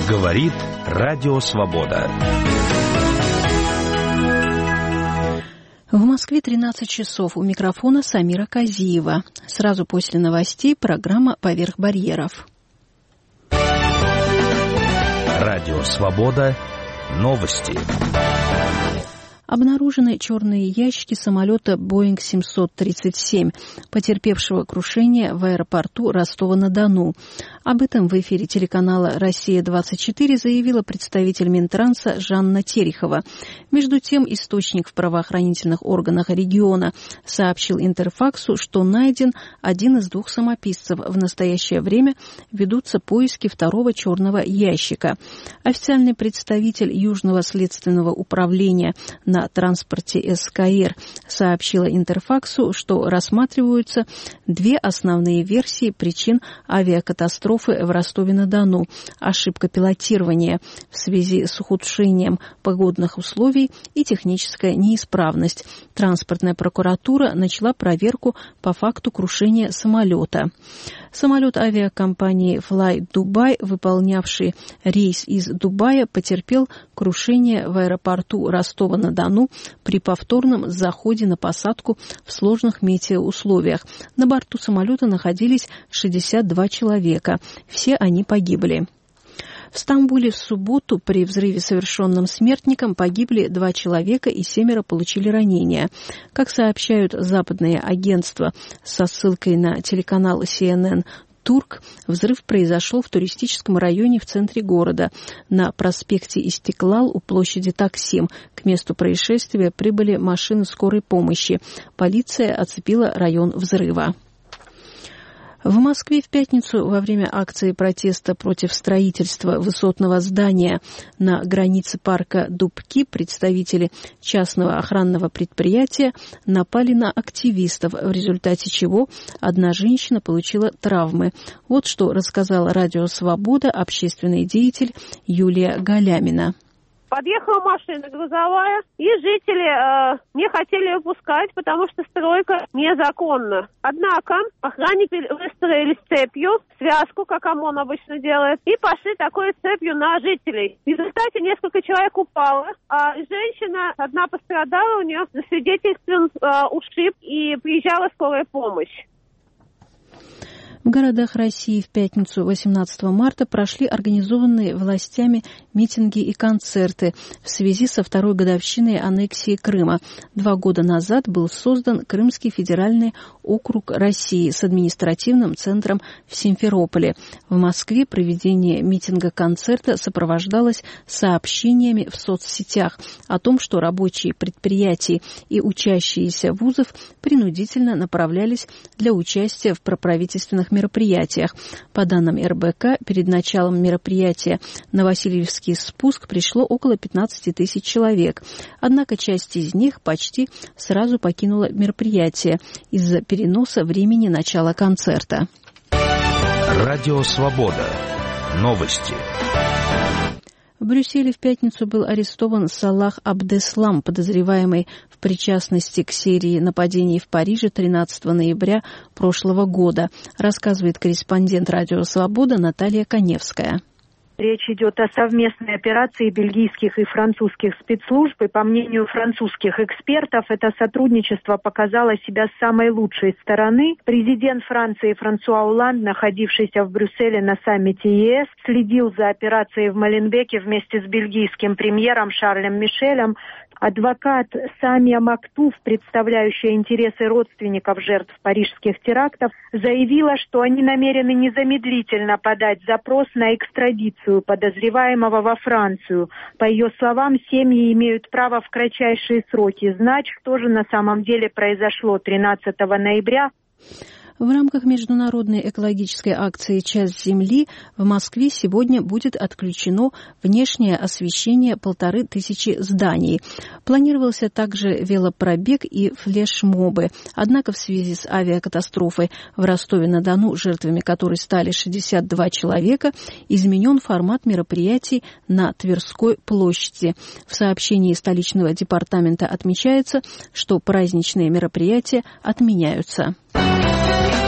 Говорит Радио Свобода. В Москве 13 часов. У микрофона Самира Казиева. Сразу после новостей программа «Поверх барьеров». Радио Свобода. Новости. Обнаружены черные ящики самолета Boeing 737, потерпевшего крушение в аэропорту Ростова-на-Дону. Об этом в эфире телеканала «Россия-24» заявила представитель Минтранса Жанна Терехова. Между тем, источник в правоохранительных органах региона сообщил Интерфаксу, что найден один из двух самописцев. В настоящее время ведутся поиски второго черного ящика. Официальный представитель Южного следственного управления на транспорте СКР сообщила Интерфаксу, что рассматриваются две основные версии причин авиакатастрофы в Ростове-на-Дону. Ошибка пилотирования в связи с ухудшением погодных условий и техническая неисправность. Транспортная прокуратура начала проверку по факту крушения самолета. Самолет авиакомпании Fly Dubai, выполнявший рейс из Дубая, потерпел крушение в аэропорту Ростова-на-Дону при повторном заходе на посадку в сложных метеоусловиях. На борту самолета находились 62 человека. Все они погибли. В Стамбуле в субботу при взрыве, совершенном смертником, погибли 2 человека и 7 получили ранения. Как сообщают западные агентства со ссылкой на телеканал CNN Турк, взрыв произошел в туристическом районе в центре города, на проспекте Истиклал у площади Таксим. К месту происшествия прибыли машины скорой помощи. Полиция оцепила район взрыва. В Москве в пятницу во время акции протеста против строительства высотного здания на границе парка Дубки представители частного охранного предприятия напали на активистов, в результате чего одна женщина получила травмы. Вот что рассказала Радио Свобода общественный деятель Юлия Галямина. Подъехала машина грузовая, и жители не хотели ее пускать, потому что стройка незаконна. Однако охранники выстроили цепью, связку, как ОМОН обычно делает, и пошли такой цепью на жителей. В результате несколько человек упало, а женщина одна пострадала, у нее засвидетельствован ушиб, и приезжала скорая помощь. В городах России в пятницу 18 марта прошли организованные властями митинги и концерты в связи со второй годовщиной аннексии Крыма. 2 года назад был создан Крымский федеральный округ России с административным центром в Симферополе. В Москве проведение митинга-концерта сопровождалось сообщениями в соцсетях о том, что рабочие предприятий и учащиеся вузов принудительно направлялись для участия в проправительственных мероприятиях. По данным РБК, перед началом мероприятия на Васильевский спуск пришло около 15 тысяч человек. Однако часть из них почти сразу покинула мероприятие из-за переноса времени начала концерта. Радио Свобода. Новости. В Брюсселе в пятницу был арестован Салах Абдеслам, подозреваемый в причастности к серии нападений в Париже 13 ноября прошлого года, рассказывает корреспондент Радио Свобода Наталья Коневская. Речь идет о совместной операции бельгийских и французских спецслужб, и, по мнению французских экспертов, это сотрудничество показало себя с самой лучшей стороны. Президент Франции Франсуа Олланд, находившийся в Брюсселе на саммите ЕС, следил за операцией в Моленбеке вместе с бельгийским премьером Шарлем Мишелем. Адвокат Самия Мактуф, представляющая интересы родственников жертв парижских терактов, заявила, что они намерены незамедлительно подать запрос на экстрадицию подозреваемого во Францию. По ее словам, семьи имеют право в кратчайшие сроки знать, что же на самом деле произошло 13 ноября. В рамках международной экологической акции «Час Земли» в Москве сегодня будет отключено внешнее освещение 1500 зданий. Планировался также велопробег и флешмобы. Однако в связи с авиакатастрофой в Ростове-на-Дону, жертвами которой стали 62 человека, изменен формат мероприятий на Тверской площади. В сообщении столичного департамента отмечается, что праздничные мероприятия отменяются.